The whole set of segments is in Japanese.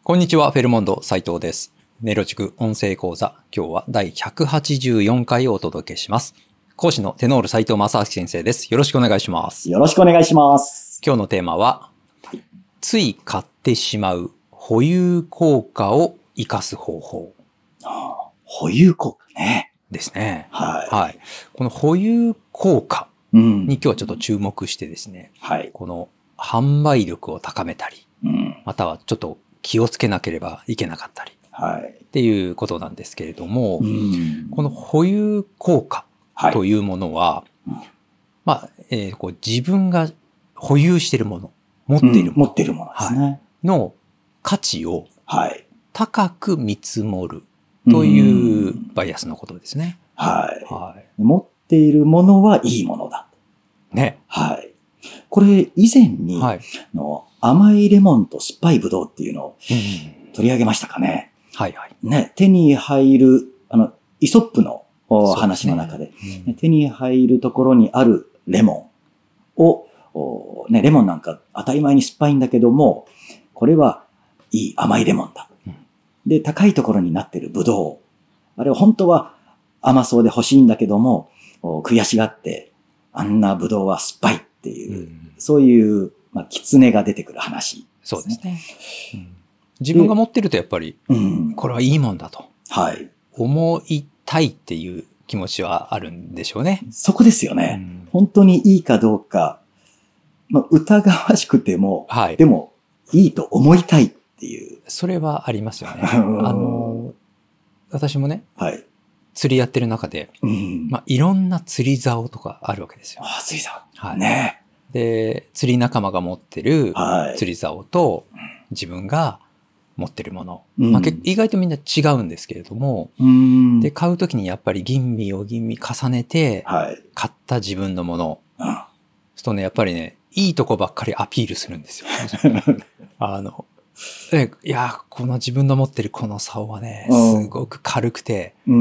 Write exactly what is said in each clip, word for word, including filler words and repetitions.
こんにちは、フェルモンド斉藤です。ネロ塾音声講座、今日はだいひゃくはちじゅうよんかいをお届けします。講師のテノール斉藤正明先生です。よろしくお願いします。 よろしくお願いします。 今日のテーマは、はい、つい買ってしまう保有効果を生かす方法。 ああ、保有効果ね。 ですね。 はい。 はい。この保有効果に今日はちょっと注目してですね、 うん、はい。 この販売力を高めたり、 うん、またはちょっと気をつけなければいけなかったり、はい、っていうことなんですけれども、うん、この保有効果というものは、はい、まあ、えー、こう自分が保有しているもの、持っているもの、うん、 持っているものですね、 はい、の価値を高く見積もるというバイアスのことですね。 はい。はい、持っているものはいいものだ。 ね。 はい。これ以前に、はい、の甘いレモンと酸っぱいブドウっていうのを取り上げましたかね。 うん、はいはい。 ね、手に入る、あの、イソップの話の中で、でねうん、手に入るところにあるレモンを、ね、レモンなんか当たり前に酸っぱいんだけども、これはいい甘いレモンだ。うん、で、高いところになってるブドウ。あれは本当は甘そうで欲しいんだけども、悔しがって、あんなブドウは酸っぱいっていう、うん、そういう、まあ、狐が出てくる話、ね。 そうですね、うん。自分が持ってるとやっぱり、うん、これはいいもんだと。 はい。 思いたいっていう気持ちはあるんでしょうね。 そこですよね。うん、本当にいいかどうか、まあ、疑わしくても、はい、でも、いいと思いたいっていう。 それはありますよね。あの、私もね、はい、釣りやってる中で、うんまあ、いろんな釣り竿とかあるわけですよ。 ああ、釣り竿。 はい。 ね。 で、釣り仲間が持ってる釣り竿と自分が持ってるもの。うんまあ、意外とみんな違うんですけれども、うん、で、買うときにやっぱり吟味を吟味重ねて、買った自分のもの。はい、そうするとね、やっぱりね、いいとこばっかりアピールするんですよ。あの、いや、この自分の持ってるこの竿はね、すごく軽くて、うん、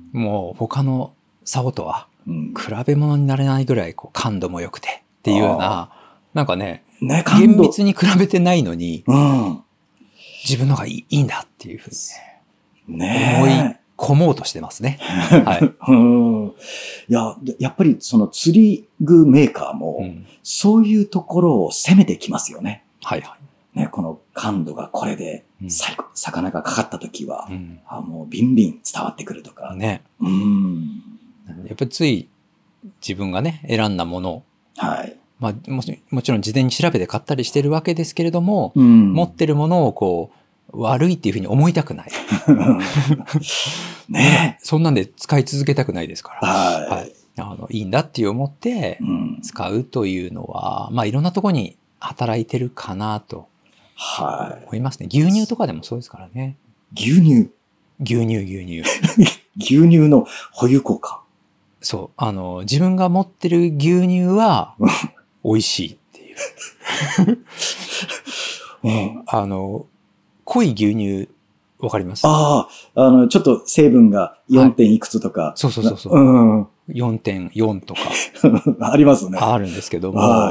もう他の竿とは比べ物になれないぐらいこう感度も良くてっていうような、なんかね、ね厳密に比べてないのに、うん、自分の方がいい、いいんだっていうふうにね、ね思い込もうとしてますね。はい。 うん、いや、やっぱりその釣り具メーカーも、そういうところを攻めてきますよね。 はいはい。 ね、この感度がこれで、うん、魚がかかった時は、うん、あもうビンビン伝わってくるとか。 ね。うん。やっぱりつい自分がね、選んだもの。はい。まあもち、もちろん事前に調べて買ったりしてるわけですけれども、うん、持ってるものをこう、悪いっていうふうに思いたくない。ねそんなんで使い続けたくないですから。はい。はい、あのいいんだって思って使うというのは、うん、まあいろんなところに働いてるかなと。はい。思いますね。牛乳とかでもそうですからね。 牛乳牛乳、牛乳。 牛乳の保有効果。 そう。あの、自分が持ってる牛乳は、美味しいっていう。うん、あの、濃い牛乳、わかります？ ああ、あの、ちょっと成分が よん. 点いくつとか。はい、 そうそうそうそう。うん、よんてんよん とか。 ありますね。 あるんですけども。はい、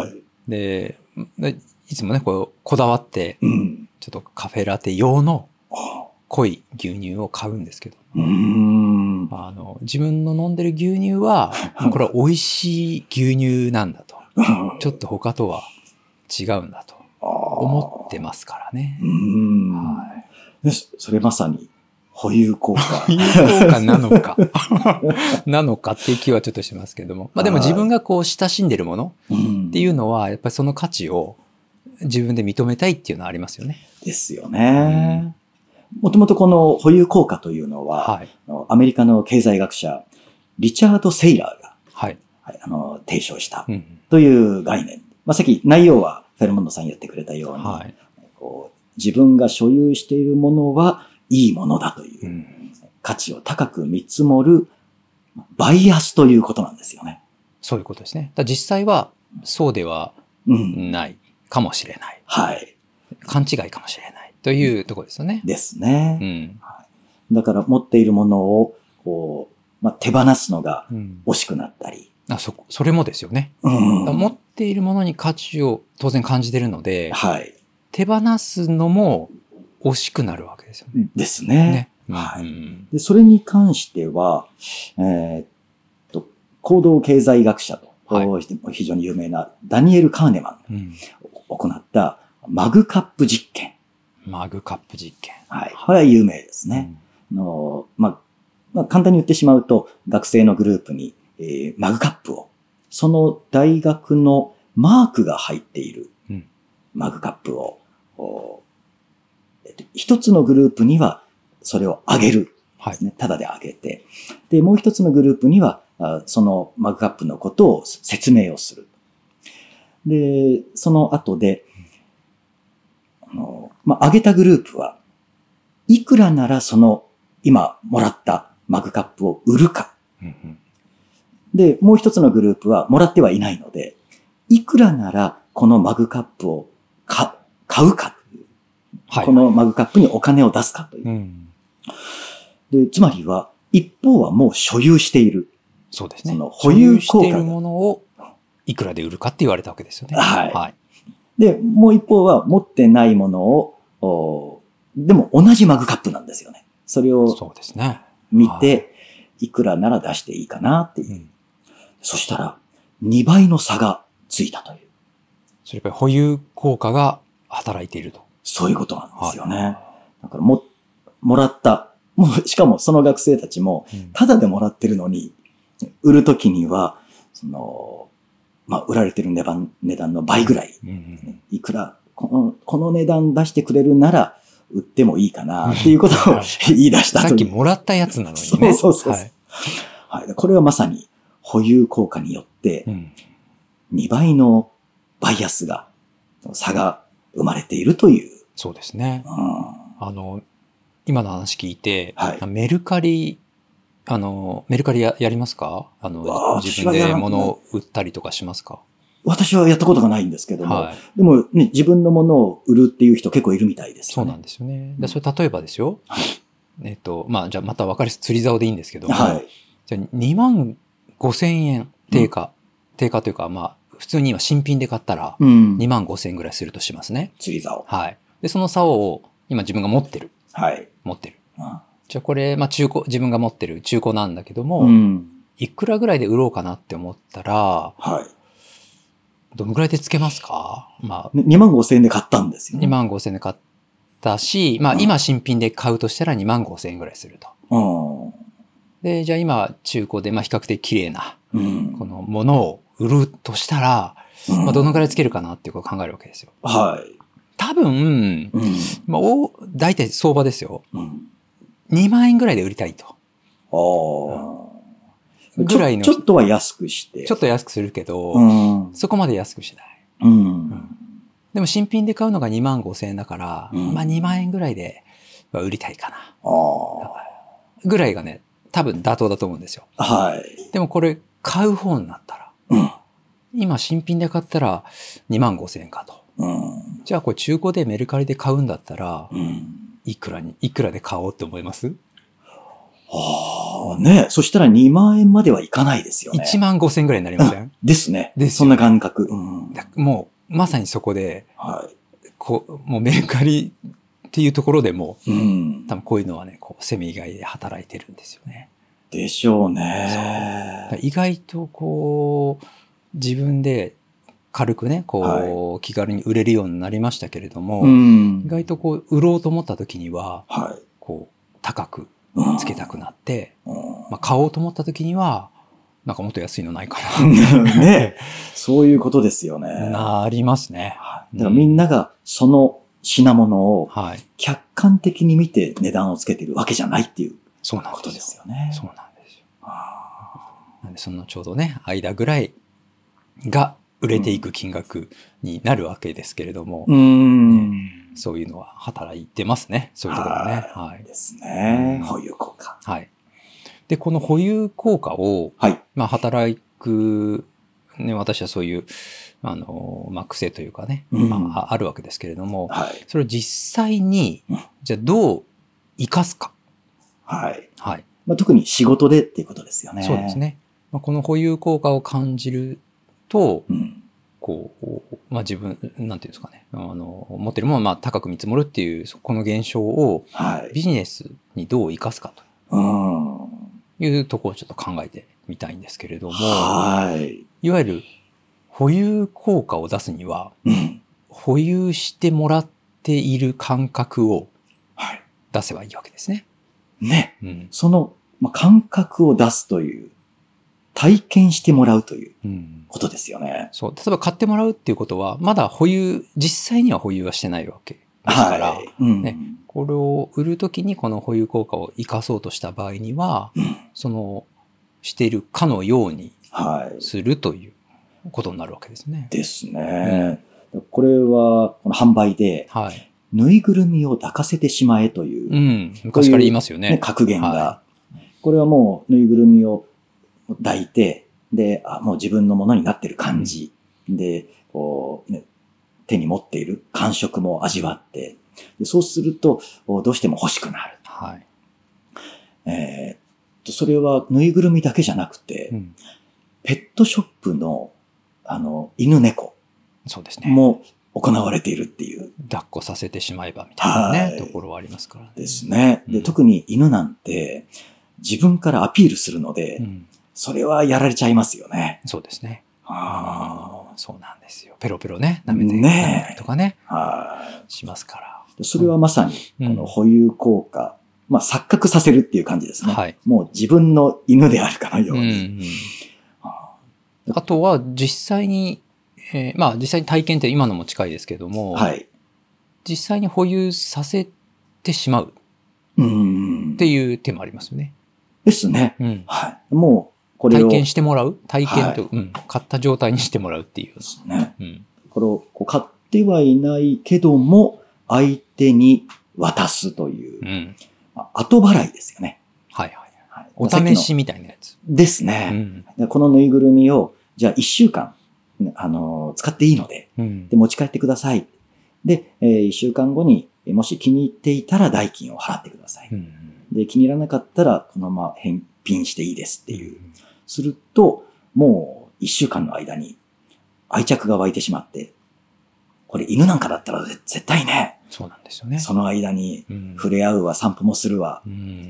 で、いつもね、こう、こだわって、うん、ちょっとカフェラテ用の濃い牛乳を買うんですけど、うーんあの自分の飲んでる牛乳は、これは美味しい牛乳なんだと。ちょっと他とは違うんだと思ってますからね。 うんはい、それまさに保有効果。 保有効果なのか。なのかっていう気はちょっとしますけども。まあでも自分がこう親しんでるものっていうのは、やっぱりその価値を自分で認めたいっていうのはありますよね。 ですよね。もともとこの保有効果というのは、はい、アメリカの経済学者、リチャード・セイラーが、はいはい、あの提唱したという概念。うんまあ、さっき内容はフェルモンドさん言ってくれたように、はい、こう自分が所有しているものはいいものだという、うん、価値を高く見積もるバイアスということなんですよね。 そういうことですね。だ実際はそうではないかもしれない。うん、はい。勘違いかもしれない。というところですよね。 ですね。うんはい、だから持っているものをこう、まあ、手放すのが惜しくなったり。 うん、あそ、それもですよね。うん、持っているものに価値を当然感じているので、はい、手放すのも惜しくなるわけですよね。ですね。 ね。 はい。で、それに関しては、えー、っと、行動経済学者と、はい、非常に有名なダニエル・カーネマンが行ったマグカップ実験。 マグカップ実験。 はい。これは有名ですね。うん、のまあ、まあ、簡単に言ってしまうと、学生のグループに、えー、マグカップを、その大学のマークが入っているマグカップを、えっと、一つのグループにはそれをあげるですね。はい、ただであげて。で、もう一つのグループには、そのマグカップのことを説明をする。で、その後で、あの、まあ、あげたグループは、いくらならその今もらったマグカップを売るか。うんうん、で、もう一つのグループはもらってはいないので、いくらならこのマグカップを買うかという、はい、このマグカップにお金を出すかという。うん、で、つまりは、一方はもう所有している。 そうですね。 その保有効果。所有しているものをいくらで売るかって言われたわけですよね。 はい。はい、で、もう一方は持ってないものを、でも同じマグカップなんですよね。それをそうですね。 見て、いくらなら出していいかなっていう。うん、そしたら、にばいの差がついたという。 それやっぱり保有効果が働いていると。 そういうことなんですよね。はい、だからも、もらった。もう、しかもその学生たちも、ただでもらってるのに、売るときには、その、まあ、売られてる値段、値段の倍ぐらい。うんうん、いくらこの、この値段出してくれるなら、売ってもいいかな、っていうことを言い出したという。 さっきもらったやつなのにね。 そうそうそう。はい。はい。これはまさに保有効果によって、にばいのバイアスが、差が生まれているという。 そうですね。うん、あの、今の話聞いて、 はい、 メルカリ、あの、メルカリ や, やりますか？あの、自分で物を売ったりとかしますか？ 私はやったことがないんですけども、はい、でもね、自分のものを売るっていう人結構いるみたいですよね。 そうなんですよね。でそれ例えばですよ。はい、えっと、まあ、じゃあまた分かりやすく釣り竿でいいんですけども、はい、じゃあにまんごせんえん定価、うん、定価というか、まあ、普通に今新品で買ったらにまんごせんえんぐらいするとしますね。 釣り竿。 はい。で、その竿を今自分が持ってる。 はい。 持ってる。 うん、 じゃあこれ、まあ中古、自分が持ってる中古なんだけども、うん、いくらぐらいで売ろうかなって思ったら、 はい。 どのぐらいでつけますか？まあ。 にまんごせんえんで買ったんですよね。 にまんごせんえんで買ったし、まあ今新品で買うとしたらにまんごせんえんぐらいすると。 うん、 で、じゃあ今中古でまあ比較的綺麗な、このものを売るとしたら、うん、まあどのぐらいつけるかなっていうことを考えるわけですよ。 はい。 多分、うん、まあお、大体相場ですよ。 うん、 にまんえんぐらいで売りたいと。 ああ。 ぐらいのちょ。ちょっとは安くして。 ちょっと安くするけど、 うん、 そこまで安くしない。 うんうん、 でも新品で買うのがにまんごせんえんだから、うん、まあにまんえんぐらいで売りたいかな。ぐらいがね、多分妥当だと思うんですよ。 はい。 でもこれ買う方になったら、 うん、 今新品で買ったらにまんごせんえんかと。 うん、 じゃあこれ中古でメルカリで買うんだったら、 うん、 いくらに、いくらで買おうって思います？ ああ、ね。そしたらにまんえんまではいかないですよね。 いちまんごせんぐらいになりません？ ですね。 です。 そんな感覚。うん、 もう、まさにそこで、 はい、 こう、もうメルカリっていうところでも、 うん、 多分こういうのはね、こう、セミ以外で働いてるんですよね。 でしょうね。 意外とこう、自分で軽くね、こう、はい、気軽に売れるようになりましたけれども、うん、意外とこう、売ろうと思った時には、 はい、 こう、高くつけたくなって、 うん、 まあ、買おうと思った時には、なんかもっと安いのないかな。ね。そういうことですよね。 なりますね。 だからみんながその品物を客観的に見て値段をつけてるわけじゃないっていうことですよね。 そうなんですよ。なんでそのちょうどね、間ぐらいが売れていく金額になるわけですけれども、 うん、 ね、そういうのは働いてますね。そういうところはね。 はい。ですね。保有効果。 はい。で、この保有効果を、 はい、 まあ、働く、ね、私はそういう、あの、まあ、癖というかね、うん、まあ、あるわけですけれども、 はい、 それを実際に、じゃあどう活かすか。 はい。 はい。 まあ、特に仕事でっていうことですよね。 そうですね。まあ、この保有効果を感じると、 うん、 こう、まあ自分、なんていうんですかね、あの、持ってるものをまあ高く見積もるっていう、この現象をビジネスにどう生かすかというところをちょっと考えてみたいんですけれども、 はい。 いわゆる保有効果を出すには、 うん、 保有してもらっている感覚を出せばいいわけですね。 ね。 うん、 その、まあ、感覚を出すという、体験してもらうということですよね。 うん、そう。例えば買ってもらうっていうことは、まだ保有、実際には保有はしてないわけですから、 はいうんね、これを売るときにこの保有効果を生かそうとした場合には、 うん、 その、しているかのようにするということになるわけですね。 ですね。うん、これは、この販売で、はい、ぬいぐるみを抱かせてしまえという、 うん、昔から言いますよね。 ね、格言が、はい、これはもうぬいぐるみを抱いて、で、あ、もう自分のものになってる感じ、うん、で、こう、ね、手に持っている感触も味わって、でそうすると、どうしても欲しくなる。はい。えー、それはぬいぐるみだけじゃなくて、うん、ペットショップの、あの、犬猫。 そうですね。 も行われているっていう。 抱っこさせてしまえばみたいなね、はい、ところはありますからね。 ですね。で、うん、特に犬なんて、自分からアピールするので、うん、それはやられちゃいますよね。 そうですね。 ああ、そうなんですよ。ペロペロね、舐めて、ね、舐めたりとかね、 はい、 しますから。 それはまさに、この保有効果、うん、まあ錯覚させるっていう感じですね。はい、もう自分の犬であるかのように。うんうん、あとは実際に、えー、まあ実際に体験って今のも近いですけども、はい、実際に保有させてしまうっていう手もありますよね。 ですね。うん、はい。もうこれを体験してもらう体験と、はい、うん、買った状態にしてもらうっていう。 ですね。うん、これをこう買ってはいないけども相手に渡すという、うん、後払いですよね。 はいはい。はい、お試しみたいなやつ。 ですね。うん、このぬいぐるみをじゃあ一週間あの使っていいので、うん、で持ち帰ってください。で、えー、一週間後にもし気に入っていたら代金を払ってください。うん、で気に入らなかったらこのまま返品していいですっていう。うん、するともう一週間の間に愛着が湧いてしまって、これ犬なんかだったら絶対ね。 そうなんですよね。 その間に触れ合うわ、散歩もするわ。うん、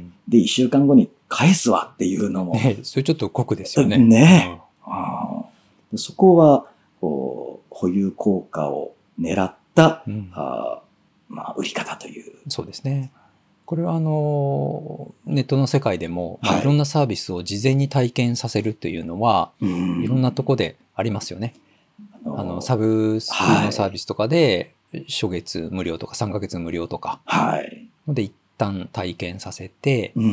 で、一週間後に返すわっていうのも。 ね、それちょっと酷ですよね。 ね、うん、あそこはこう、保有効果を狙った、うん、あまあ、売り方という。 そうですね。これはあの、ネットの世界でも、まあ、いろんなサービスを事前に体験させるというのは、はい、いろんなとこでありますよね。あの、サブスクのサービスとかで、初月無料とかさんかげつ無料とか。はい。ので、一旦体験させて、うん、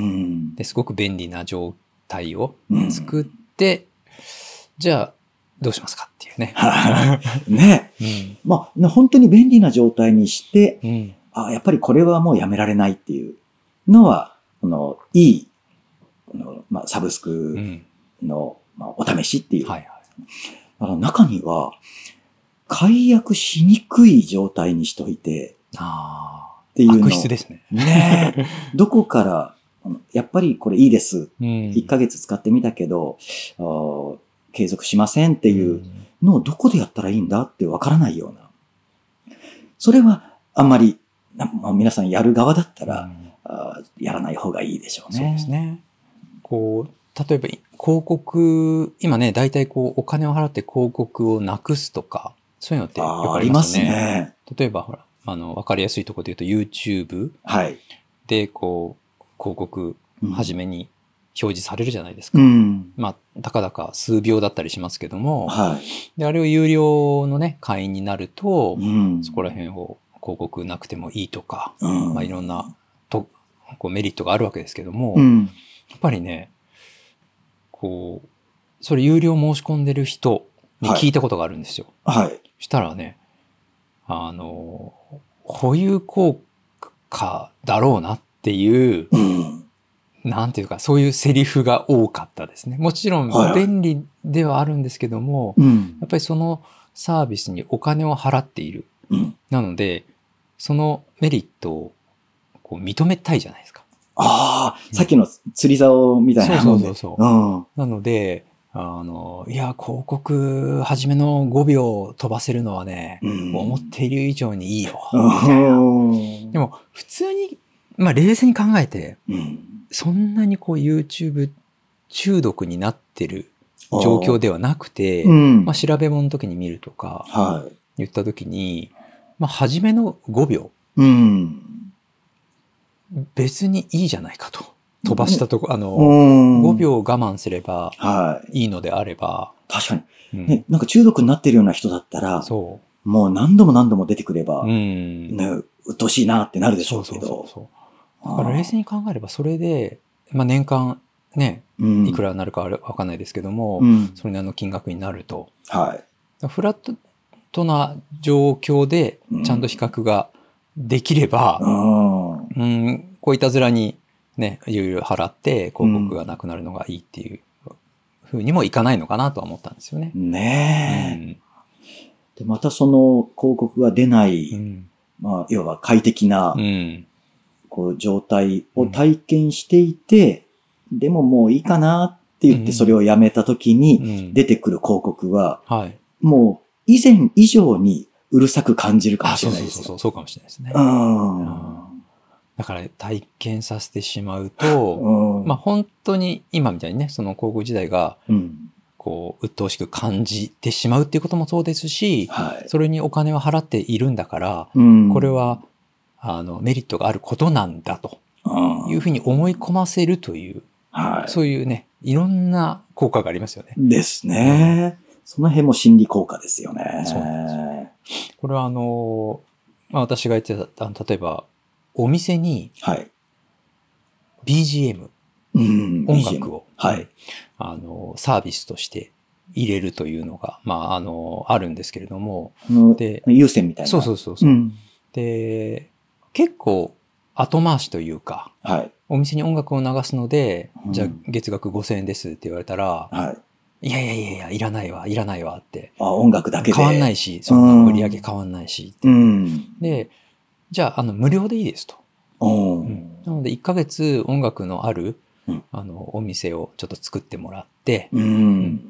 ですごく便利な状態を作って、うん、じゃあ、どうしますかっていうね。 はい。ね。うん、まあ、本当に便利な状態にして、うん、あ、やっぱりこれはもうやめられないっていうのは、この、いい、このまあ、サブスクの、うんまあ、お試しっていう。はいはい、あの中には、解約しにくい状態にしといて、あっていうの。 悪質ですね。 ねどこから、やっぱりこれいいです。うん、いっかげつ使ってみたけど、継続しませんっていうのをどこでやったらいいんだってわからないような。それはあんまり、まあ、皆さんやる側だったら、うん、やらない方がいいでしょうね。 そうですね。こう、例えば広告、今ね、大体こうお金を払って広告をなくすとか、そういうのってよくありますね。ありますね。例えばほら、あの、わかりやすいところで言うと YouTube でこう、広告初めに表示されるじゃないですか。うん、まあ、たかだか数秒だったりしますけども、はい、であれを有料のね、会員になると、うん、そこら辺を広告なくてもいいとか、うん、まあいろんなとこうメリットがあるわけですけども、うん、やっぱりね、こう、それ有料申し込んでる人に聞いたことがあるんですよ。はい。はい、したらね、あの、保有効果だろうなっていう、うん、なんていうか、そういうセリフが多かったですね。もちろん便利ではあるんですけども、はいはい、やっぱりそのサービスにお金を払っている。うん、なので、そのメリットをこう認めたいじゃないですか。 ああ、うん、さっきの釣り竿みたいなもんで。 そうそうそうそう、うん。なので、 あの、いや、広告、初めのごびょう飛ばせるのはね、うん、思っている以上にいいよ。みたいな。でも、普通に、まあ、冷静に考えて、うん、そんなにこう、YouTube 中毒になってる状況ではなくて、うん、まあ、調べ物の時に見るとか、はい、言った時に、まあ、初めのごびょう、うん、別にいいじゃないかと。飛ばしたとこ、あの、ごびょう我慢すればいいのであれば。 はい、確かに、うんね。なんか中毒になってるような人だったら、そうもう何度も何度も出てくれば、うん、ね、うっとうしいなってなるでしょうけど。そうそうそうそう。だから冷静に考えれば、それで、まあ年間ね、うん、いくらになるかわかんないですけども、うん、それなりの金額になると。はい。フラットな状況で、ちゃんと比較ができれば、うん、うん、こういたずらに、ね、いろいろ払って広告がなくなるのがいいっていうふうにもいかないのかなとは思ったんですよね。 ねえ。うん、でまたその広告が出ない、うん、まあ、要は快適な、うん、こう状態を体験していて、うん、でももういいかなって言ってそれをやめた時に出てくる広告は、うんはい、もう以前以上にうるさく感じるかもしれないです。 そうそうそう、そうかもしれないですね。うんだから体験させてしまうと、うん、まあ本当に今みたいにね、その広告時代が、こう、鬱陶しく感じてしまうっていうこともそうですし、はい、それにお金を払っているんだから、うん、これは、あの、メリットがあることなんだというふうに思い込ませるという、はい、そういうね、いろんな効果がありますよね。 ですね。うん、その辺も心理効果ですよね。 そうなんですよね。これはあの、まあ私が言ってた、例えば、お店に ビージーエム、はい、音楽を、はい、あのサービスとして入れるというのが、まあ、あの、あるんですけれども。 で有線みたいな。 そうそうそうそう、うん。で、結構後回しというか、はい、お店に音楽を流すので、うん、じゃあ月額ごせんえんですって言われたら、はい、いやいやいやいや、いらないわ、いらないわって。 あ、音楽だけで。 変わんないし、そんな売り上げ変わんないしって、うん。で、じゃあ、あの、無料でいいですと。うん、なので、いっかげつ音楽のある、うん、あの、お店をちょっと作ってもらって、うん、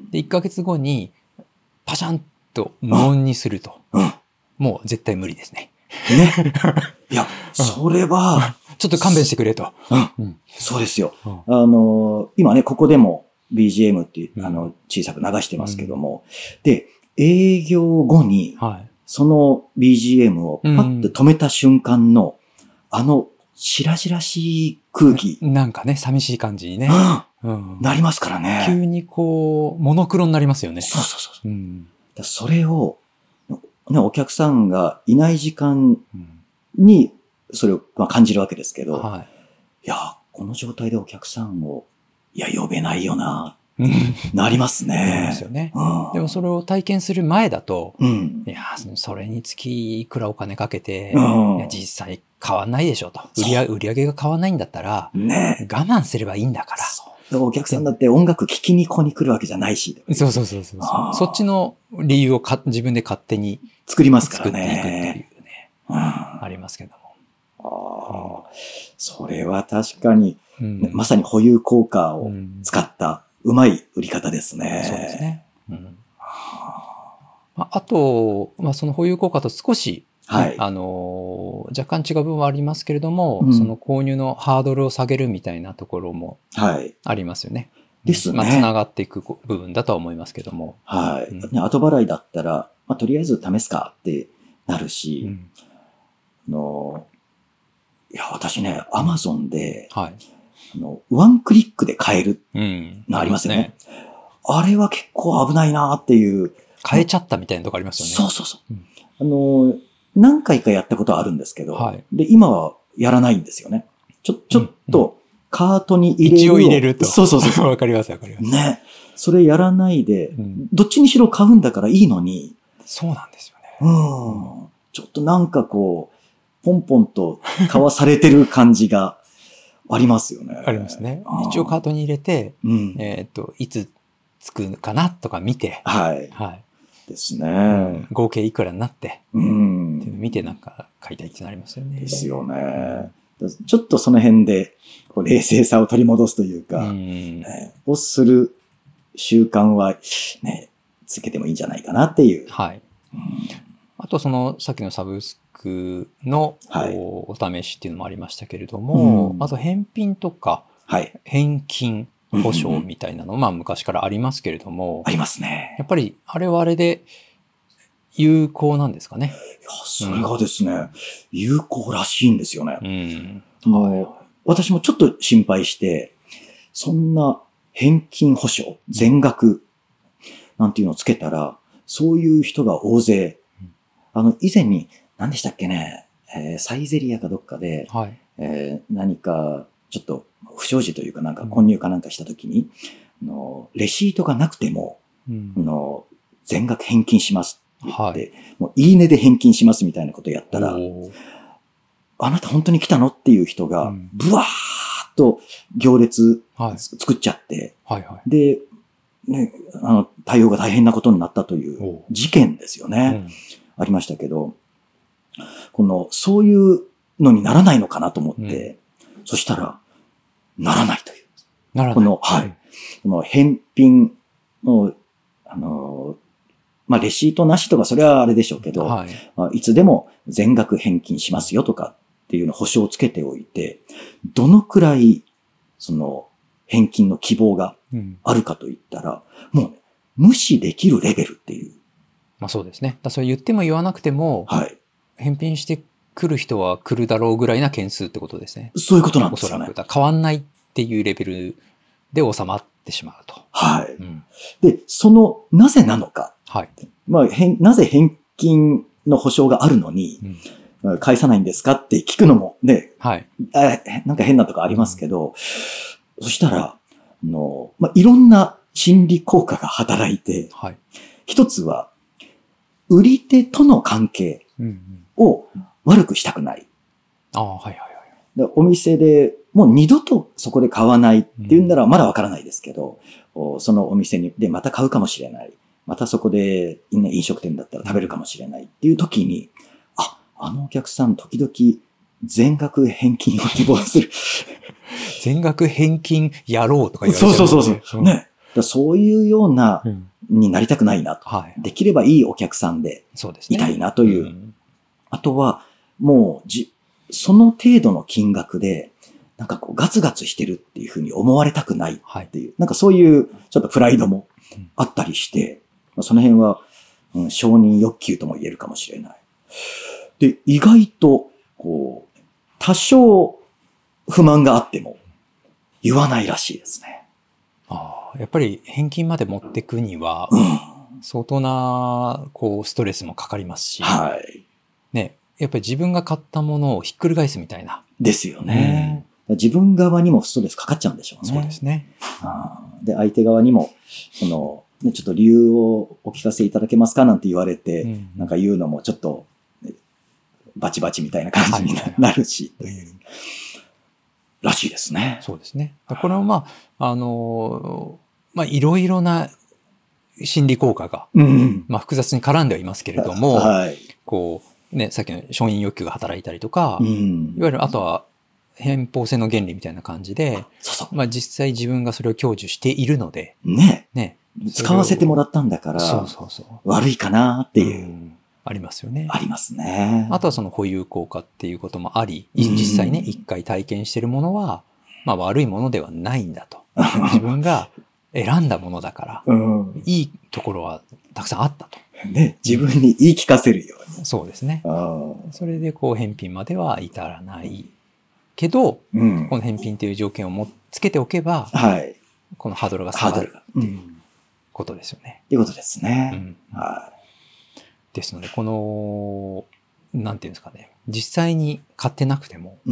で、いっかげつごに、パシャンと無音にすると。うん、もう絶対無理ですね。 ね。いや、それは、 ちょっと勘弁してくれと。 うん。そうですよ。うん、あの、今ね、ここでも ビージーエム っていう、あの、小さく流してますけども、うん、で、営業後に、はい、その ビージーエム をパッと止めた瞬間の、うん、あの、しらじらしい空気。 なんかね、寂しい感じにね。 うん。なりますからね。 急にこう、モノクロになりますよね。 そうそうそう。うん、だそれを、ね、お客さんがいない時間に、それを感じるわけですけど、はい、いや、この状態でお客さんを、いや、呼べないよな。なりますね。 なりますよね。うん、でもそれを体験する前だと、うん、いや、それにつきいくらお金かけて、うん、いや実際変わんないでしょと。売り売り上げが変わんないんだったら、ね、我慢すればいいんだから。 そうお客さんだって音楽聴きにここに来るわけじゃないし。 そうそうそうそう。そっちの理由をか自分で勝手に作りますからね。 作っていくっていうね。うん、ありますけども。ああ、それは確かに、うん、まさに保有効果を使った、うまい売り方ですね。 そうですね。うん、あと、まあ、その保有効果と少し、ね、はい、あのー、若干違う部分はありますけれども、うん、その購入のハードルを下げるみたいなところもありますよね。はい、ですね。まあ、つながっていく部分だとは思いますけども。 はい。うん、後払いだったら、まあ、とりあえず試すかってなるし、うん、あのいや、私ね、アマゾンで、はい、あの、ワンクリックで買えるのありますよね。うん、ねあれは結構危ないなっていう。 買えちゃったみたいなとこありますよね。 そうそうそう。うん、あの、何回かやったことはあるんですけど、はい、で、今はやらないんですよね。ちょ、ちょっと、カートに入れる。 一応入れると。 そうそうそう。 わかりますわかります。 ね。それやらないで、うん、どっちにしろ買うんだからいいのに。 そうなんですよね。 うん。ちょっとなんかこう、ポンポンと買わされてる感じがありますよね。 ありますね。一応カートに入れて、うん、えっと、いつつくかなとか見て、 はい。はい。ですね、うん。 合計いくらになって、うん。っていうのを見てなんか買いたいってなりますよね。 ですよね。ちょっとその辺で、こう冷静さを取り戻すというか、うん、をする習慣はね、つけてもいいんじゃないかなっていう。 はい。うん、あとその、さっきのサブスクの、はい、お試しっていうのもありましたけれども、うん、あと返品とか、はい、返金保証みたいなの、うんうん、まあ昔からありますけれども。 ありますね。 やっぱりあれはあれで有効なんですかね。 いや、それがですね、うん、有効らしいんですよね。うん、もう私もちょっと心配して、そんな返金保証、全額なんていうのをつけたら、そういう人が大勢、あの、以前に、何でしたっけね、えー、サイゼリアかどっかで、はい、えー、何か、ちょっと不祥事というかなんか混入かなんかしたときに、うん、の、レシートがなくても、うん、の全額返金しますって言って、はい、もういいねで返金しますみたいなことをやったら、あなた本当に来たのっていう人が、ブワーッと行列作っちゃって、はいはいはい、で、ね、あの、対応が大変なことになったという事件ですよね。うん、ありましたけど、この、そういうのにならないのかなと思って、うん、そしたら、ならないという。 ならない。 この、はい。この返品の、あの、まあ、レシートなしとか、それはあれでしょうけど、はい、まあ、いつでも全額返金しますよとかっていうの保証をつけておいて、どのくらい、その、返金の希望があるかといったら、うん、もう、ね、無視できるレベルっていう。 まあそうですね。だそれ言っても言わなくても、はい、返品してくる人は来るだろうぐらいな件数ってことですね。 そういうことなんですよね。おそらく。 だ変わんないっていうレベルで収まってしまうと。 はい。うん、で、その、なぜなのか。はい。まあ、へんなぜ返金の保証があるのに、うん、返さないんですかって聞くのもね、はい。なんか変なとこありますけど、うん、そしたら、あの、まあ、いろんな心理効果が働いて、はい、一つは、売り手との関係を悪くしたくない。 うんうん、ああ、はいはいはい。 お店でもう二度とそこで買わないっていうんならまだわからないですけど、うん、そのお店にでまた買うかもしれない。またそこで、ね、飲食店だったら食べるかもしれないっていう時に、あ、あのお客さん時々全額返金を希望する。 全額返金やろうとか言われて、 ね、そうそうそうそう。ね。そういうような、になりたくないなと、はい。できればいいお客さんでいたいなという。う、ね、うん、あとは、もうじ、その程度の金額で、なんかこうガツガツしてるっていうふうに思われたくないっていう、はい、なんかそういうちょっとプライドもあったりして、うん、その辺は、うん、承認欲求とも言えるかもしれない。で、意外と、こう、多少不満があっても言わないらしいですね。 ああ、やっぱり返金まで持ってくには、うん、相当な、こう、ストレスもかかりますし、はい。ね、やっぱり自分が買ったものをひっくり返すみたいな。 ですよね。うん、自分側にもストレスかかっちゃうんでしょうね。 そうですね。 あで、相手側にも、その、ね、ちょっと理由をお聞かせいただけますかなんて言われて、うん、なんか言うのもちょっと、ね、バチバチみたいな感じになるし、という。らしいですね。 そうですね。これもまあ、あの、まあ、いろいろな心理効果が、うん、まあ、複雑に絡んではいますけれども、はい、こう、ね、さっきの承認欲求が働いたりとか、うん、いわゆるあとは偏方性の原理みたいな感じで、そうそう、まあ、実際自分がそれを享受しているので、 ね。ね。使わせてもらったんだから、そうそうそう、悪いかなっていう。うんありますよね。 ありますね。 あとはその保有効果っていうこともあり、実際ね、一回体験しているものは、まあ悪いものではないんだと。自分が選んだものだから、うん、いいところはたくさんあったと。 ね、自分に言い聞かせるように。 そうですね。それでこう返品までは至らないけど、うん、この返品っていう条件をもつけておけば、はい、このハードルが下がるっていうことですよね。 っていうことですね。うん、はい。 ですので、この、なんていうんですかね、実際に買ってなくても、うん、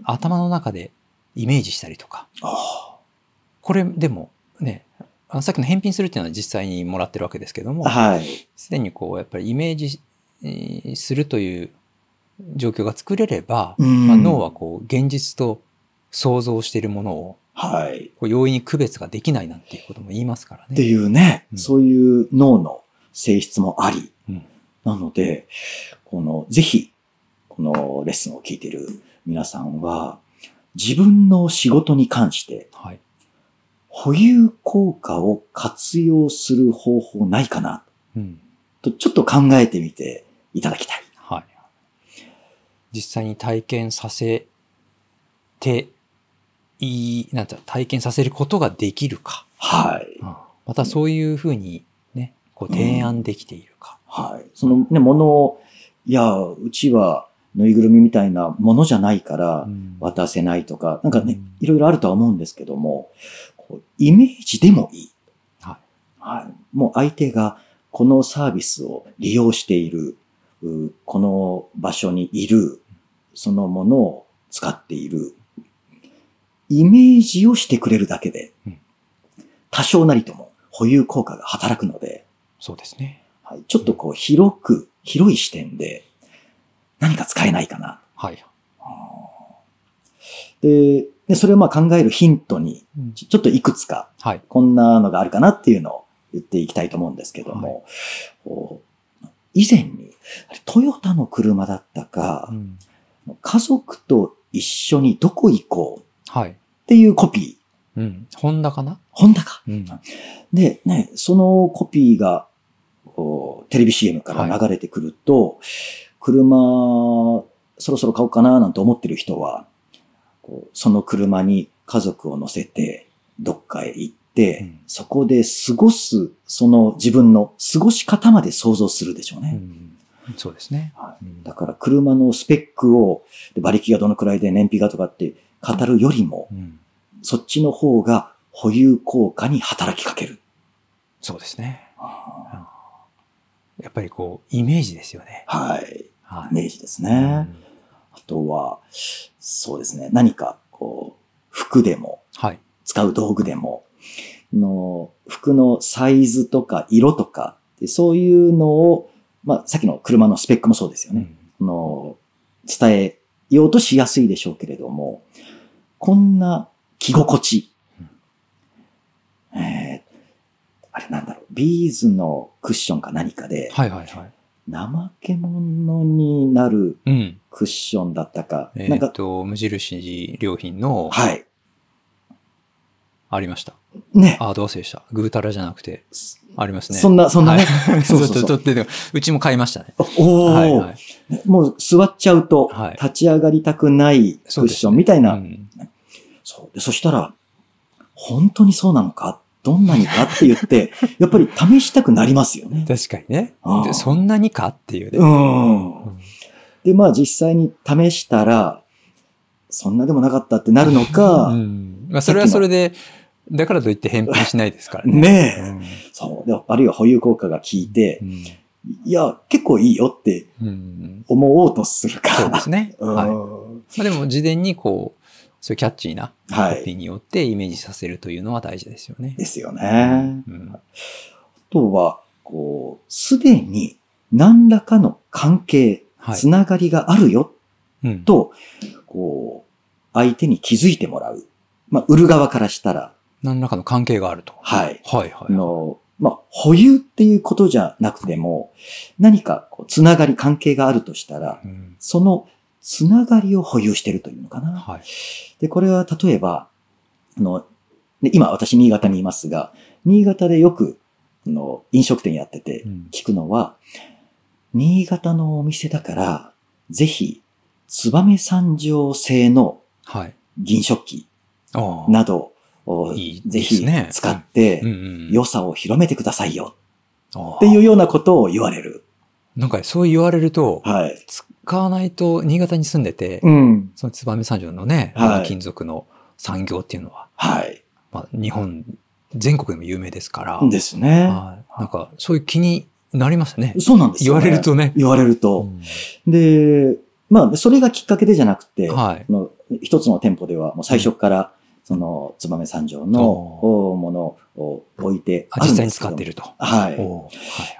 頭の中でイメージしたりとか、これでもね、あのさっきの返品するっていうのは実際にもらってるわけですけども、はい、すでにこう、やっぱりイメージするという状況が作れれば、うん、まあ、脳はこう、現実と想像しているものを、はい、こう容易に区別ができないなんていうことも言いますからね。 っていうね、うん、そういう脳の性質もあり、うんなので、この、ぜひ、このレッスンを聞いている皆さんは、自分の仕事に関して、はい、 保有効果を活用する方法ないかな、うん、とちょっと考えてみていただきたい。 はい。実際に体験させていい、なんて体験させることができるか。 はい。 うん、またそういうふうにね、こう提案できているか。 うん、はい。そのね、ものを、いや、うちはぬいぐるみみたいなものじゃないから渡せないとか、うん、なんかね、うん、いろいろあるとは思うんですけども、こうイメージでもいい。はい。はい。もう相手がこのサービスを利用している、この場所にいる、そのものを使っている、イメージをしてくれるだけで、多少なりとも保有効果が働くので、 そうですね。 はい、ちょっとこう広く、広い視点で何か使えないかな。 はい。 で、でそれをまあ考えるヒントに、ちょっといくつか、こんなのがあるかなっていうのを言っていきたいと思うんですけども、はい、以前にトヨタの車だったか、うん、家族と一緒にどこ行こうっていうコピー。はい、うん。ホンダかなホンダか。うん、で、ね、そのコピーがテレビ シーエム から流れてくると、はい、車そろそろ買おうかななんて思ってる人は、その車に家族を乗せてどっかへ行って、うん、そこで過ごす、その自分の過ごし方まで想像するでしょうね。 うんそうですね。 はい、だから車のスペックを、馬力がどのくらいで燃費がとかって語るよりも、うん、そっちの方が保有効果に働きかける。 そうですね。やっぱりこう、イメージですよね。 はい。はい、イメージですね。うん、あとは、そうですね。何か、こう、服でも、はい、使う道具でも、の服のサイズとか色とか、そういうのを、まあ、さっきの車のスペックもそうですよね。うん、の伝えようとしやすいでしょうけれども、こんな着心地。うん、えー、あれなんだろう、ビーズのクッションか何かで、 はいはいはい。 怠け者になるクッションだったか。 うん、なんかえっと、無印良品の、はい。ありました。ね。あ、どうせでした。グータラじゃなくて、ありますね。 そんな、そんなね。 はい、そうそうそう。うちも買いましたね。 おお、はいはい、もう座っちゃうと、立ち上がりたくないクッションみたいな。そうですね。うん、そうでそしたら、本当にそうなのかどんなにかって言って、やっぱり試したくなりますよね。 確かにね。でそんなにかっていうね。 うん。うん、で、まあ実際に試したら、そんなでもなかったってなるのか。 うん、まあそれはそれで、だからといって返品しないですからね。 ねえ、うん。そう。で、あるいは保有効果が効いて、うん、いや、結構いいよって思おうとするか。 そうですね。はい。まあでも事前にこう、そういうキャッチーなコピーによってイメージさせるというのは大事ですよね。 ですよね。うん、あとは、こう、すでに何らかの関係、はい、つながりがあるよと、うん、こう、相手に気づいてもらう。まあ、売る側からしたら。 何らかの関係があると。 はい。 はいはい。 の、まあ、保有っていうことじゃなくても、何かこうつながり、関係があるとしたら、うん、そのつながりを保有しているというのかな。はい。で、これは例えば、あの、今私新潟にいますが、新潟でよく、の飲食店やってて聞くのは、うん、新潟のお店だから、ぜひ、燕三条製の銀食器などをぜひ使って良さを広めてくださいよっていうようなことを言われる。 なんかそう言われると、はい、使わないと新潟に住んでて、うん、その燕三条のね、はい、金属の産業っていうのは、はい、まあ、日本全国でも有名ですから。 ですね。 はい、なんかそういう気になりますね。 そうなんですよ、 ね。言われるとね。 言われると。うん、で、まあそれがきっかけでじゃなくて、はい、の一つの店舗ではもう最初から、うん、その燕三条のものを置いてあるんですけど。実際に使っていると。 はい。はい、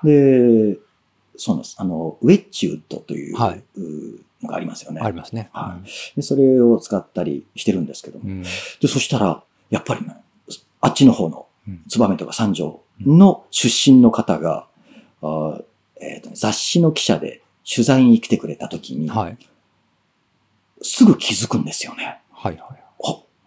で、そうなんです。あの、ウェッジウッドというのがありますよね。 ありますね。 はい。で、それを使ったりしてるんですけども。うん、で、そしたら、やっぱりね、あっちの方の燕とか三条の出身の方が、うんあえーとね、雑誌の記者で取材に来てくれたときに、はい、すぐ気づくんですよね。 はいはい。 あ、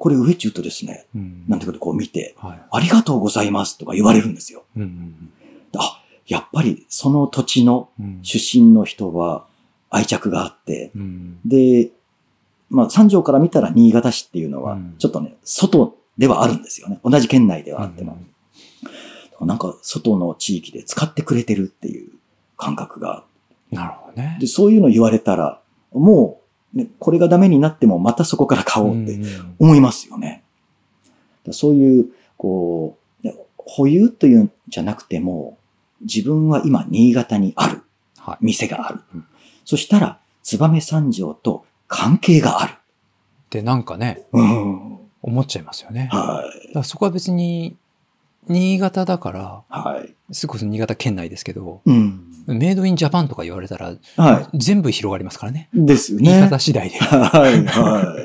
これ上中とですね、うん、なんてことこう見て、はい、ありがとうございますとか言われるんですよ。うんうん、あ、やっぱりその土地の出身の人は愛着があって、うん、で、まあ三条から見たら新潟市っていうのは、ちょっとね、外ではあるんですよね。同じ県内ではあっても。うん、なんか外の地域で使ってくれてるっていう感覚が。 なるほどね。 で、そういうの言われたら、もう、ね、これがダメになってもまたそこから買おうって思いますよね。うん、そういう、こう、ね、保有というんじゃなくても、自分は今新潟にある。店がある。はい、そしたら、燕三条と関係がある。 ってなんかね、うん、思っちゃいますよね。はい。だからそこは別に、新潟だから、はい。すごく新潟県内ですけど、うん。メイドインジャパンとか言われたら、はい。全部広がりますからね。 ですよね。 言い方次第で。 はい、はい。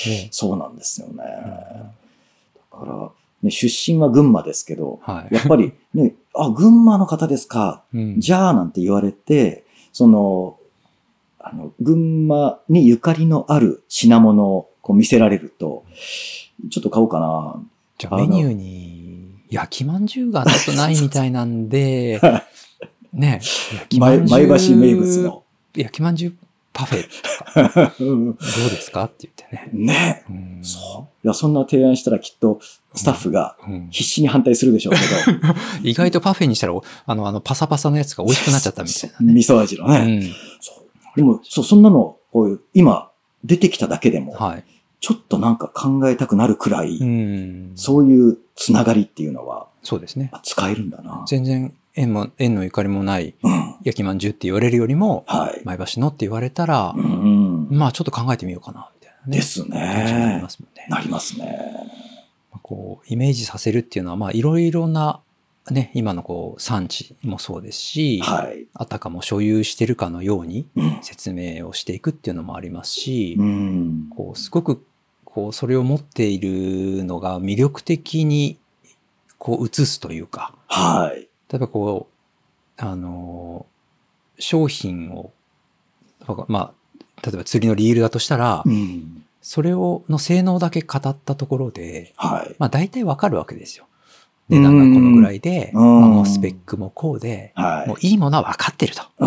ね、そうなんですよね。うん、だから、ね、出身は群馬ですけど、はい、やっぱりね、あ、群馬の方ですか、うん、じゃあなんて言われて、その、あの、群馬にゆかりのある品物をこう見せられると、ちょっと買おうかな。 じゃあメニューに焼きまんじゅうがちょっとないみたいなんで、ね、焼きまんじゅう。 前橋名物の。 焼きまんじゅうパフェとか、どうですかって言ってね。 ね、うん。そう。いや、そんな提案したらきっとスタッフが必死に反対するでしょうけど。 うん、意外とパフェにしたら、あの、あの、パサパサのやつが美味しくなっちゃったみたいなね。 味噌味のね。うん、そうでも、そう、そんなの、こういう、今、出てきただけでも、はい、ちょっとなんか考えたくなるくらい、うん、そういうつながりっていうのは、 そうですね。 使えるんだな。 全然縁も、縁のゆかりもない、焼きまんじゅうって言われるよりも、はい、前橋のって言われたら、うん、まあちょっと考えてみようかな、みたいなね。 ですね。 なりますもんね。 なりますね。 こう、イメージさせるっていうのは、まあいろいろな、ね、今のこう産地もそうですし、はい、あたかも所有してるかのように説明をしていくっていうのもありますし、うん、こうすごくこうそれを持っているのが魅力的にこう映すというか、はい、例えばこうあの商品をまあ例えば釣りのリールだとしたら、うん、それをの性能だけ語ったところで、はい、まあ大体わかるわけですよ。値段がこのぐらいで、まあ、もうスペックもこうで、はい、もういいものは分かってると。うん、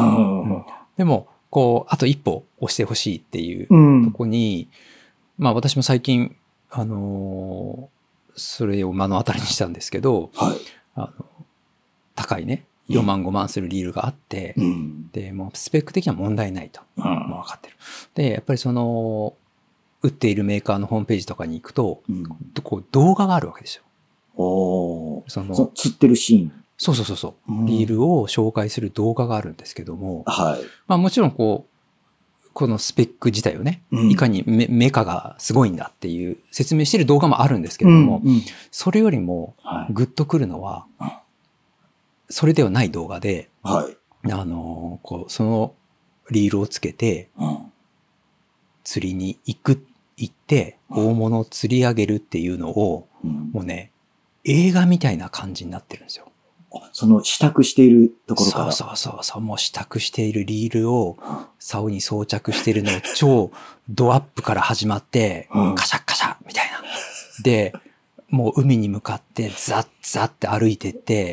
でも、こう、あと一歩押してほしいっていうとこに、うん、まあ私も最近、あのー、それを目の当たりにしたんですけど、はい、あの高いね、よんまんごまんするリールがあって、うん、で、もうスペック的には問題ないと。うん、もう分かってる。で、やっぱりその、売っているメーカーのホームページとかに行くと、うん、こう動画があるわけですよ。 おその釣ってるシーン。 そうそうそうそう、うん。リールを紹介する動画があるんですけども、はい。まあもちろんこう、このスペック自体をね、うん、いかにメメカがすごいんだっていう説明してる動画もあるんですけれども、うんうん、それよりもグッとくるのは、はい、それではない動画で、はい、あの、こう、そのリールをつけて、うん、釣りに行く、行って、大物を釣り上げるっていうのを、うん、もうね、映画みたいな感じになってるんですよ。 その支度しているところから。 そうそうそうそう。もう支度しているリールを竿に装着しているのを超ドアップから始まって、うん、カシャッカシャッみたいな。で、もう海に向かってザッザッって歩いてって、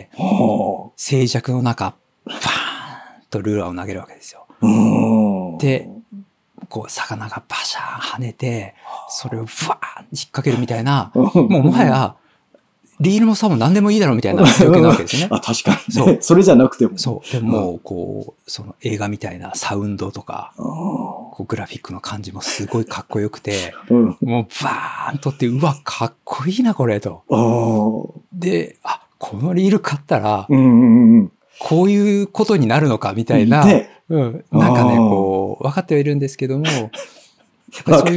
静寂の中、パーンとルアーを投げるわけですよ。で、こう魚がバシャーン跳ねて、それをブワーン引っ掛けるみたいな、もうもはや、リールも差も何でもいいだろうみたいな状況なわけですよね。 あ、確かに。そう。それじゃなくても。 そう。でも、こう、その映画みたいなサウンドとか、こうグラフィックの感じもすごいかっこよくて、うん、もうバーンとって、うわ、かっこいいな、これ、と。で、あ、このリール買ったら、うんうんうん、こういうことになるのか、みたいな、ね、うん、なんかね、こう、分かってはいるんですけども、やっぱそういう、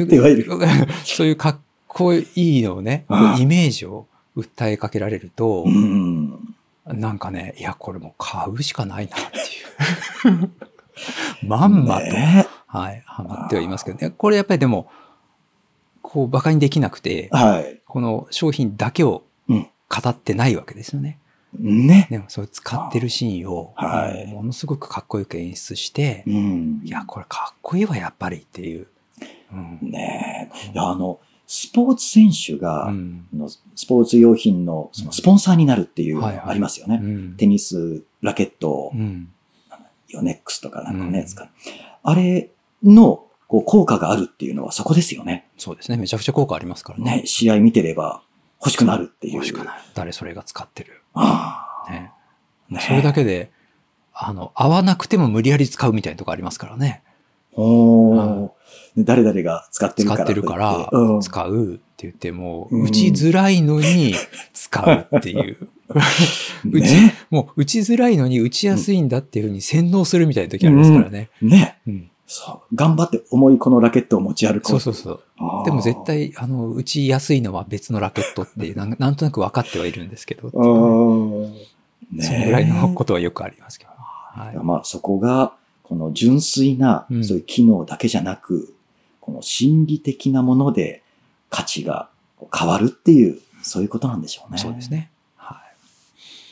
そういうかっこいいのをね、イメージを、訴えかけられると、うん、なんかね、いや、これもう買うしかないなっていう。まんまと、ね、はい、ハマってはいますけどね。これやっぱりでも、こう、馬鹿にできなくて、はい、この商品だけを語ってないわけですよね。ね。でも、それ使ってるシーンを、はい、ものすごくかっこよく演出して、うん、いや、これかっこいいわ、やっぱりっていう。 うん、ねえ。いや、あの、 スポーツ選手が、うん、スポーツ用品のそのスポンサーになるっていうのがありますよね。テニスラケット、うん、ヨネックスとかなんかね、うん、あれのこう効果があるっていうのはそこですよね。 そうですね。めちゃくちゃ効果ありますからね。 ね、試合見てれば欲しくなるっていう。 欲しくなる。誰それが使ってる。あねね、それだけで、あの、合わなくても無理やり使うみたいなとこありますからね。 おー、うん、誰々が使ってるから。 使ってるから、うん、使うって言っても、打ちづらいのに使うっていう。打ちね、もう打ちづらいのに打ちやすいんだっていうふうに洗脳するみたいな時ありますからね。 うん、ね、うん。そう。頑張って重いこのラケットを持ち歩く。 そうそうそう。でも絶対、あの、打ちやすいのは別のラケットってな、なんとなく分かってはいるんですけど。ね、そのぐらいのことはよくありますけど。 はい、まあそこが、この純粋な、そういう機能だけじゃなく、うん、この心理的なもので価値が変わるっていう、そういうことなんでしょうね。 そうですね。はい。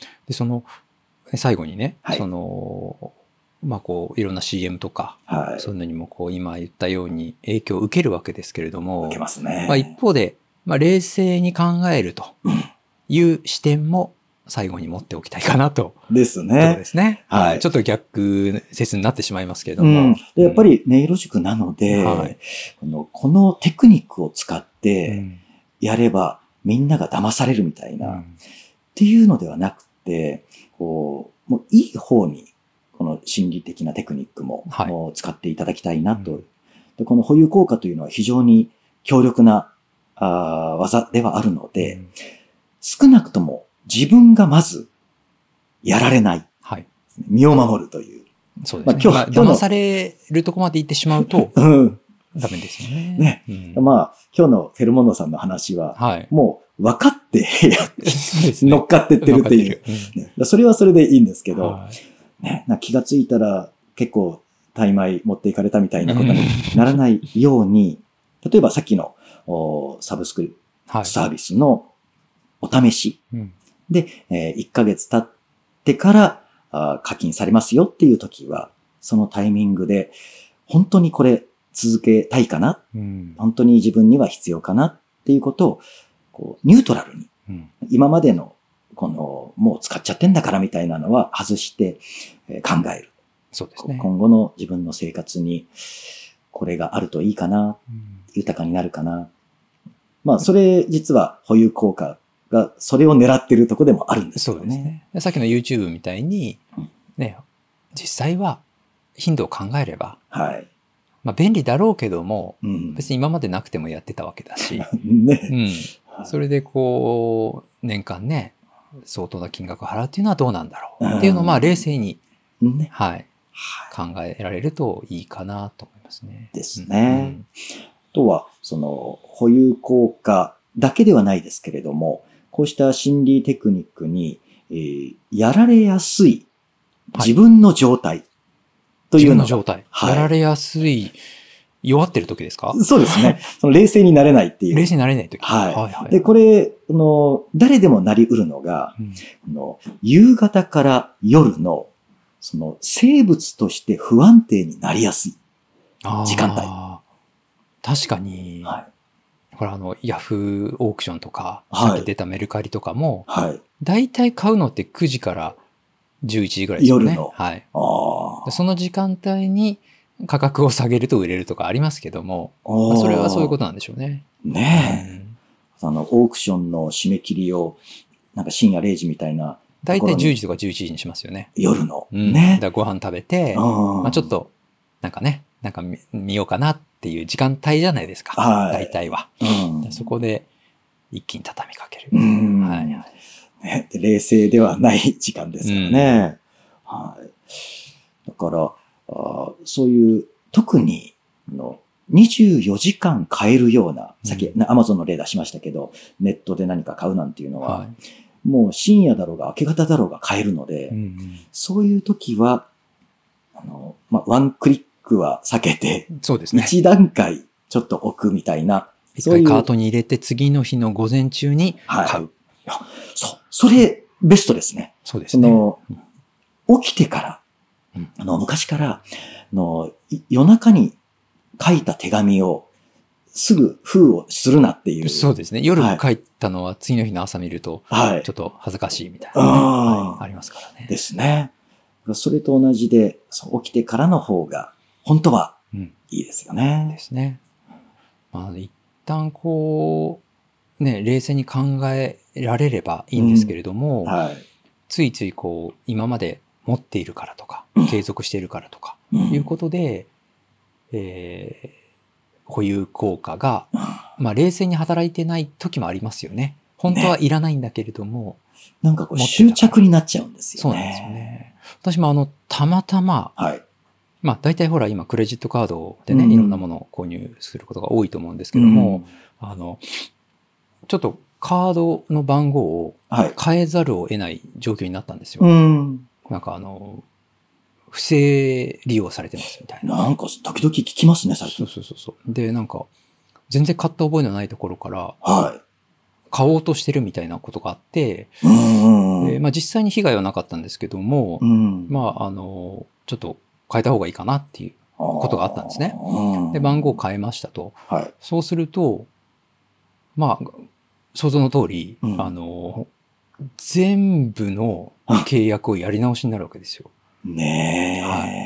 で、その、最後にね、はい、その、まあこう、いろんな シーエム とか、はい、そういうのにもこう、今言ったように影響を受けるわけですけれども、 受けますね。 まあ一方で、まあ冷静に考えるという視点も最後に持っておきたいかなと。 ですね。 そうですね。はい。ちょっと逆説になってしまいますけれども。うん、 でやっぱりネイロ塾なので、はい、この、このテクニックを使ってやればみんなが騙されるみたいな、うん、っていうのではなくて、こう、もういい方に、この心理的なテクニックも、はい、使っていただきたいなと、うん。で、この保有効果というのは非常に強力なあ技ではあるので、うん、少なくとも自分がまずやられない。はい、身を守るという。 そうですね。まあ、今日、まあ、騙されるとこまで行ってしまうと、うん、ダメですよね。 ね、うん。まあ、今日のフェルモンドさんの話は、はい、もう分かって乗っかってってるっていう。うん、それはそれでいいんですけど、はいね、気がついたら結構大枚持っていかれたみたいなことにならないように、例えばさっきのサブスクサービスのお試しで、えー、いっかげつ経ってから課金されますよっていう時は、そのタイミングで本当にこれ続けたいかな、うん、本当に自分には必要かなっていうことをこうニュートラルに、うん、今までのこの、もう使っちゃってんだからみたいなのは外して考える。 そうですね。 今後の自分の生活にこれがあるといいかな、うん、豊かになるかな。まあ、それ実は保有効果がそれを狙ってるとこでもあるんですよね。そうですね。 さっきの YouTube みたいに、ね、実際は頻度を考えれば、はい。まあ便利だろうけども、うん、別に今までなくてもやってたわけだし、ね。うん。それでこう、年間ね、相当な金額を払うっていうのはどうなんだろうっていうのをまあ冷静に、ね、はい、考えられるといいかなと思いますね。 ですね。うん、あとは、その保有効果だけではないですけれども、こうした心理テクニックに、えー、やられやすい自分の状態というのが、はい、自分の状態、 はい、やられやすい弱ってる時ですか？ そうですね。その冷静になれないっていう。 冷静になれない時。 はい。はいはい、で、これ、あの、誰でもなり得るのが、うん、あの夕方から夜の、その生物として不安定になりやすい時間帯。 確かに。はい。これあの、ヤフーオークションとか、はい、さっき出たメルカリとかも、はい。大体買うのってくじからじゅういちじぐらいですよね。夜の。はい。あその時間帯に、価格を下げると売れるとかありますけども、まあ、それはそういうことなんでしょうね。 ねえ。うん、あの、オークションの締め切りを、なんか深夜れいじみたいな。 だいたいじゅうじとかじゅういちじにしますよね。 夜の。 うん、ね。だからご飯食べて、まあちょっと、なんかね、なんか 見, 見ようかなっていう時間帯じゃないですか。はい。大体は。うん、そこで一気に畳みかける。うん、はい、 ね。冷静ではない時間ですからね。うん、はい。だから、あそういう特にのにじゅうよじかん買えるような、さっき、うん、アマゾンの例出しましたけど、ネットで何か買うなんていうのは、はい、もう深夜だろうが明け方だろうが買えるので、うんうん、そういう時は、あの、まあ、ワンクリックは避けて、 そうですね。 一段階ちょっと置くみたいな。 一回カートに入れて次の日の午前中に買う。はい、 そう。それベストですね。 そうですね。 その起きてから、あの、昔から、あの、夜中に書いた手紙を、 すぐ封をするなっていう。 そうですね。夜帰ったのは次の日の朝見ると、はい、ちょっと恥ずかしいみたいな、ね、はい、ありますからね。 ですね。それと同じで、そう起きてからの方が、本当はいいですよね。 うん、ですね。まあ、一旦こう、ね、冷静に考えられればいいんですけれども、うんはい、ついついこう、今まで持っているからとか、継続しているからとか、うん、いうことで、えー、保有効果が、まあ、冷静に働いてない時もありますよね。本当はいらないんだけれども。 ね、なんかこう執着になっちゃうんですよね。 そうなんですよね。私もあの、たまたま、はい、まあ、大体ほら今クレジットカードでね、うん、いろんなものを購入することが多いと思うんですけども、うん、あの、ちょっとカードの番号を変えざるを得ない状況になったんですよ。はい、うんなんかあの、不正利用されてますみたいな。 なんか時々聞きますね、最近。 そうそうそう。で、なんか、全然買った覚えのないところから、はい。買おうとしてるみたいなことがあって、うんでまあ、実際に被害はなかったんですけども、うん、まあ、あの、ちょっと変えた方がいいかなっていうことがあったんですね。で、番号を変えましたと。はい、そうすると、まあ、想像の通り、うん、あの、全部の契約をやり直しになるわけですよ。 ねえ、はい。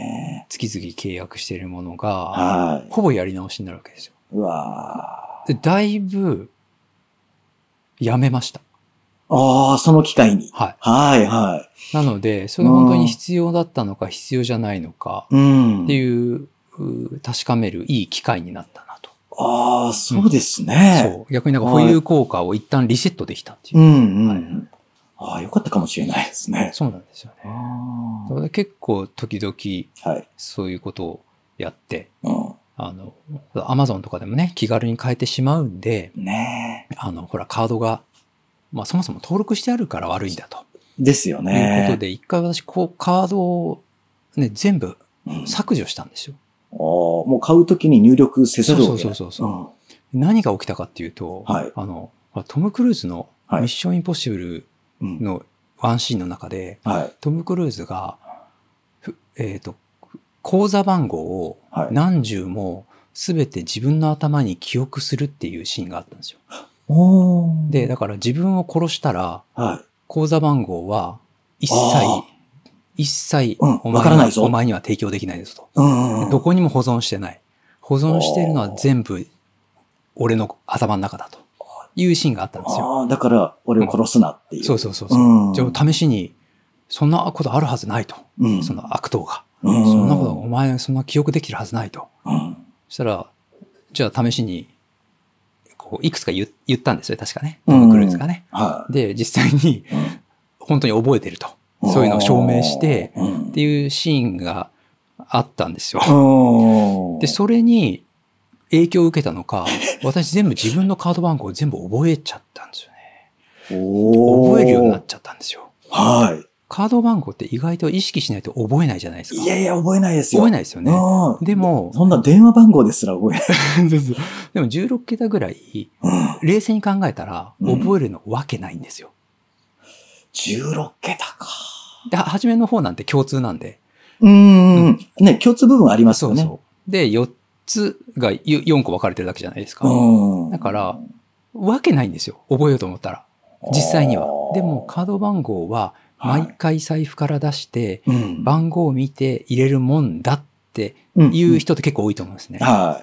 月々契約しているものが、はい、ほぼやり直しになるわけですよ。うわでだいぶ、やめました。 ああ、その機会に。はい。はいはい。 なので、それが本当に必要だったのか必要じゃないのかっていう、確かめるいい機会になったなと。 ああ、そうですね、 うん。そう。逆になんか保有効果を一旦リセットできたっていう。 うんうん。はい、ああ、よかったかもしれないですね。 そうなんですよね。だから結構時々、そういうことをやって、はいうんあの、アマゾンとかでもね、気軽に買えてしまうんで、ねあの、ほら、カードが、まあそもそも登録してあるから悪いんだと。 ですよね。 いうことで、一回私、こう、カードをね、全部削除したんですよ。 うん、ああ、もう買うときに入力せざるを得ない。 そうそうそうそう、うん。何が起きたかっていうと、はい、あの、トム・クルーズのミッション・インポッシブルのワンシーンの中で、はい、トム・クルーズが、えっと、口座番号を何十も全て自分の頭に記憶するっていうシーンがあったんですよ。で、だから自分を殺したら、口座番号は一切、一切お前には、お前には提供できないですと。どこにも保存してない。保存しているのは全部俺の頭の中だというシーンがあったんですよ。 だから俺を殺すなっていう。 そうそうそうそう。じゃあ試しに、そんなことあるはずないと。その悪党が。そんなこと、お前そんな記憶できるはずないと。うん、そしたら、じゃあ試しに、こう、いくつか 言, 言ったんですよ、確かね。トム・クルーズがね。うんはい、で、実際に、本当に覚えてると。そういうのを証明して、っていうシーンがあったんですよ。で、それに影響を受けたのか、私全部自分のカード番号を全部覚えちゃったんですよね。覚えるようになっちゃったんですよ。はい。カード番号って意外と意識しないと覚えないじゃないですか。 いやいや、覚えないですよ。 覚えないですよね。でも、 そんな電話番号ですら覚えない。 でもじゅうろくけたぐらい、冷静に考えたら覚えるのわけないんですよ。 じゅうろっけたか。 で、初めの方なんて共通なんで。 うーん。ね、共通部分ありますよね。そうそう。 で、よっつがよんこ分かれてるだけじゃないですか。だから、わけないんですよ。覚えようと思ったら。実際には。でも、カード番号は、毎回財布から出して、番号を見て入れるもんだっていう人って結構多いと思うんですね。はい。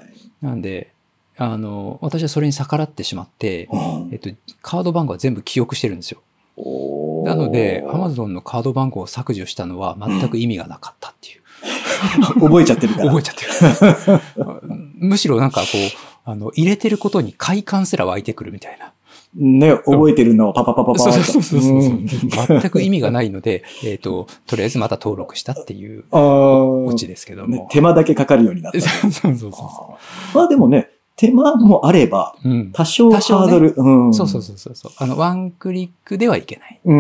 なんで、あの、私はそれに逆らってしまって、えっと、カード番号は全部記憶してるんですよ。なので、Amazon のカード番号を削除したのは全く意味がなかったっていう。 覚えちゃってるから。 覚えちゃってる。むしろなんかこう、あの、入れてることに快感すら湧いてくるみたいな。 ね、覚えてるのをパパパパパそうそうそうそう、うん。全く意味がないので、えっと、とりあえずまた登録したっていうオチですけども、 ね。手間だけかかるようになった。 そうそうそうそう。 まあでもね、手間もあれば、多少ハードル、 ねうん、そうそうそうそう。あの、ワンクリックではいけない。うん。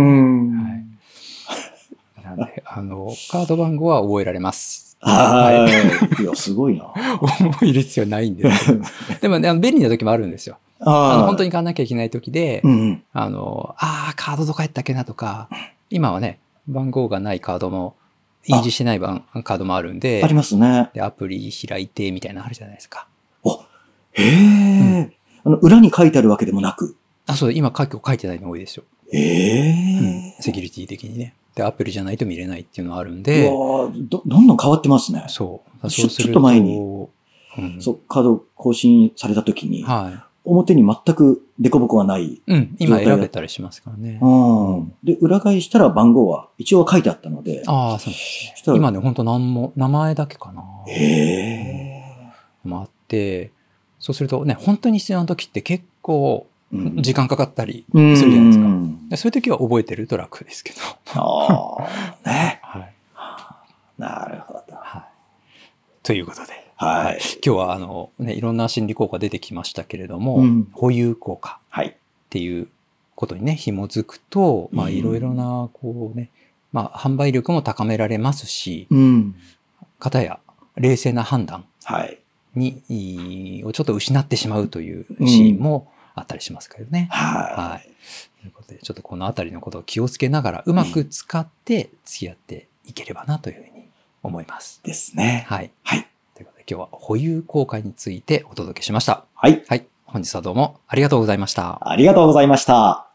はい。なんで、あの、カード番号は覚えられます。 はい。いや、すごいな。 覚える必要ないんですけど。でもね、便利な時もあるんですよ。あの本当に買わなきゃいけない時で、うん、あの、ああ、カードどこやったっけなとか、今はね、番号がないカードも、印字してないカードもあるんで、 ありますね。 で、アプリ開いてみたいなのあるじゃないですか。 お、 へえ、うん。あの、裏に書いてあるわけでもなく。 あ、そう、今書書いてないの多いですよ。 ええ、 うん。セキュリティ的にね。で、アプリじゃないと見れないっていうのがあるんで。 うわど、どんどん変わってますね。 そう。 そうするとちょっと前に、うん、そう、カード更新された時に、はい。表に全くデコボコがない。 うん、今選べたりしますからね。 うん。で、裏返したら番号は一応書いてあったので。 ああ、そうですね。今ね、ほんと何も、名前だけかな。 へえ。 もあって、そうするとね、本当に必要な時って結構、時間かかったりするじゃないですか。うん、そういう時は覚えてると楽ですけど。 ああ、ね。はい。なるほど。 はい。ということで。 はい。 今日はあの、ね、いろんな心理効果出てきましたけれども、うん、保有効果っていうことにね、紐づくと、まあいろいろな、こうね、まあ販売力も高められますし、うん、かたや冷静な判断に、をちょっと失ってしまうというシーンもあったりしますけどね。 うん、はい。 はい。ということで、ちょっとこのあたりのことを気をつけながら、うまく使って付き合っていければなというふうに思います。 ですね。 はい。 はい。 ということで、今日は保有効果についてお届けしました。 はい。 はい。本日はどうもありがとうございました。 ありがとうございました。